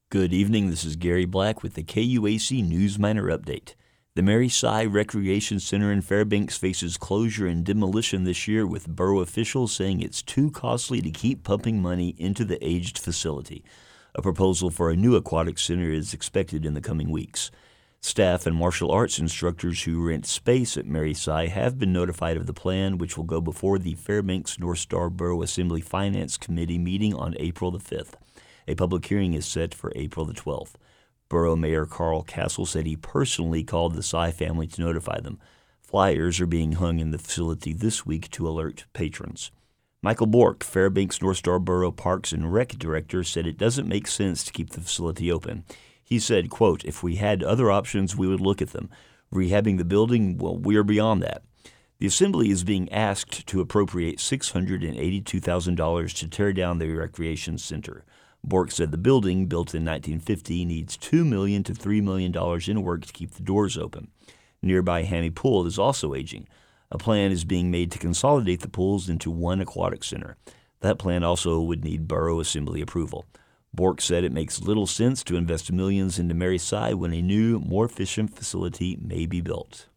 Good evening, this is Gary Black with the KUAC News Miner Update. The Mary Sy Recreation Center in Fairbanks faces closure and demolition this year, with borough officials saying it's too costly to keep pumping money into the aged facility. A proposal for a new aquatic center is expected in the coming weeks. Staff and martial arts instructors who rent space at Mary Sy have been notified of the plan, which will go before the Fairbanks North Star Borough Assembly Finance Committee meeting on April the 5th. A public hearing is set for April the 12th. Borough Mayor Carl Castle said he personally called the Sy family to notify them. Flyers are being hung in the facility this week to alert patrons. Michael Bork, Fairbanks North Star Borough Parks and Rec Director, said it doesn't make sense to keep the facility open. He said, quote, "If we had other options, we would look at them. Rehabbing the building, well, we are beyond that." The Assembly is being asked to appropriate $682,000 to tear down the recreation center. Bork said the building, built in 1950, needs $2 million to $3 million in work to keep the doors open. Nearby Hammy Pool is also aging. A plan is being made to consolidate the pools into one aquatic center. That plan also would need Borough Assembly approval. Bork said it makes little sense to invest millions into Mary Sy when a new, more efficient facility may be built.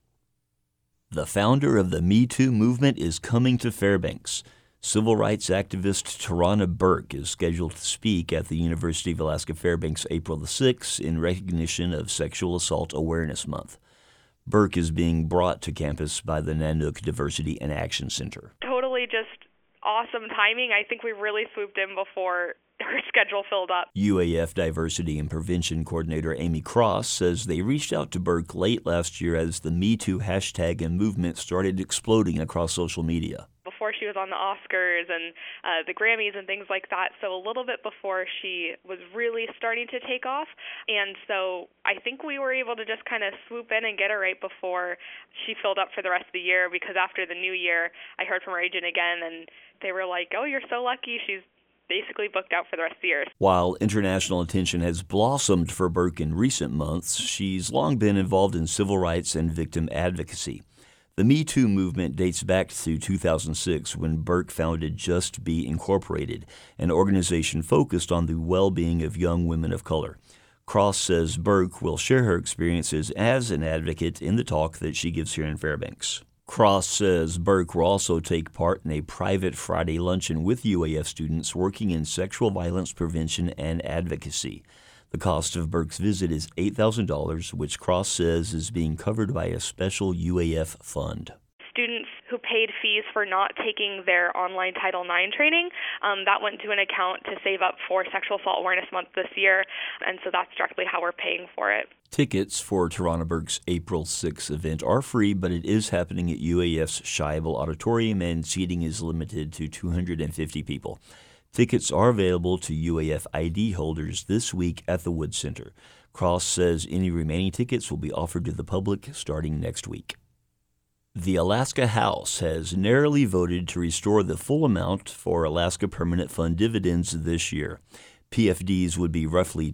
The founder of the Me Too movement is coming to Fairbanks. Civil rights activist Tarana Burke is scheduled to speak at the University of Alaska Fairbanks April the 6th in recognition of Sexual Assault Awareness Month. Burke is being brought to campus by the Nanook Diversity and Action Center. Totally just awesome timing. I think we really swooped in before her schedule filled up. UAF Diversity and Prevention Coordinator Amy Cross says they reached out to Burke late last year as the Me Too hashtag and movement started exploding across social media. Before she was on the Oscars and the Grammys and things like that, so a little bit before she was really starting to take off. And so I think we were able to just kind of swoop in and get her right before she filled up for the rest of the year, because after the new year, I heard from her agent again, and they were like, "Oh, you're so lucky. She's basically booked out for the rest of the year." While international attention has blossomed for Burke in recent months, she's long been involved in civil rights and victim advocacy. The Me Too movement dates back to 2006 when Burke founded Just Be Incorporated, an organization focused on the well-being of young women of color. Cross says Burke will share her experiences as an advocate in the talk that she gives here in Fairbanks. Cross says Burke will also take part in a private Friday luncheon with UAF students working in sexual violence prevention and advocacy. The cost of Burke's visit is $8,000, which Cross says is being covered by a special UAF fund. Students who paid fees for not taking their online Title IX training, that went to an account to save up for Sexual Assault Awareness Month this year, and so that's directly how we're paying for it. Tickets for Tarana Burke's April 6th event are free, but it is happening at UAF's Scheibel Auditorium, and seating is limited to 250 people. Tickets are available to UAF ID holders this week at the Wood Center. Cross says any remaining tickets will be offered to the public starting next week. The Alaska House has narrowly voted to restore the full amount for Alaska Permanent Fund dividends this year. PFDs would be roughly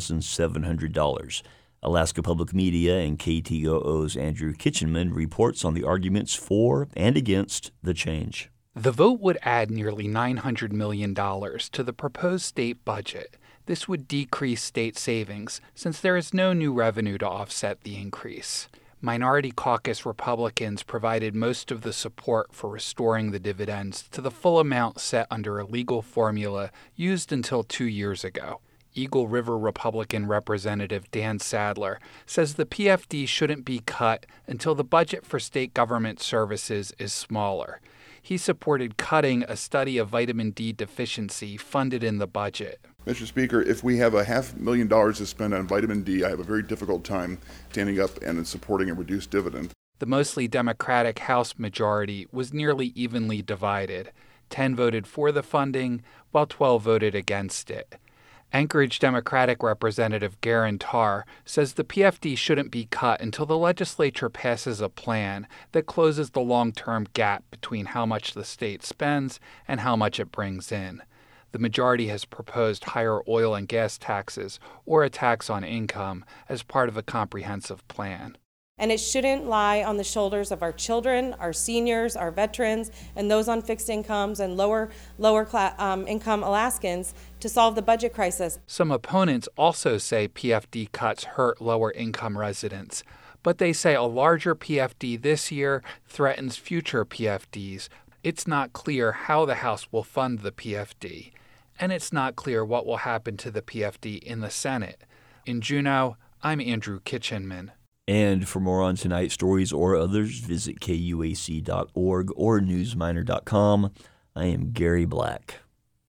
$2,700. Alaska Public Media and KTOO's Andrew Kitchenman reports on the arguments for and against the change. The vote would add nearly $900 million to the proposed state budget. This would decrease state savings since there is no new revenue to offset the increase. Minority caucus Republicans provided most of the support for restoring the dividends to the full amount set under a legal formula used until 2 years ago. Eagle River Republican Representative Dan Sadler says the PFD shouldn't be cut until the budget for state government services is smaller. He supported cutting a study of vitamin D deficiency funded in the budget. Mr. Speaker, if we have $500,000 to spend on vitamin D, I have a very difficult time standing up and supporting a reduced dividend. The mostly Democratic House majority was nearly evenly divided. 10 voted for the funding, while 12 voted against it. Anchorage Democratic Representative Garen Tarr says the PFD shouldn't be cut until the legislature passes a plan that closes the long-term gap between how much the state spends and how much it brings in. The majority has proposed higher oil and gas taxes or a tax on income as part of a comprehensive plan. And it shouldn't lie on the shoulders of our children, our seniors, our veterans, and those on fixed incomes and lower income Alaskans to solve the budget crisis. Some opponents also say PFD cuts hurt lower income residents, but they say a larger PFD this year threatens future PFDs. It's not clear how the House will fund the PFD, and it's not clear what will happen to the PFD in the Senate. In Juneau, I'm Andrew Kitchenman. And for more on tonight's stories or others, visit KUAC.org or newsminer.com. I am Gary Black.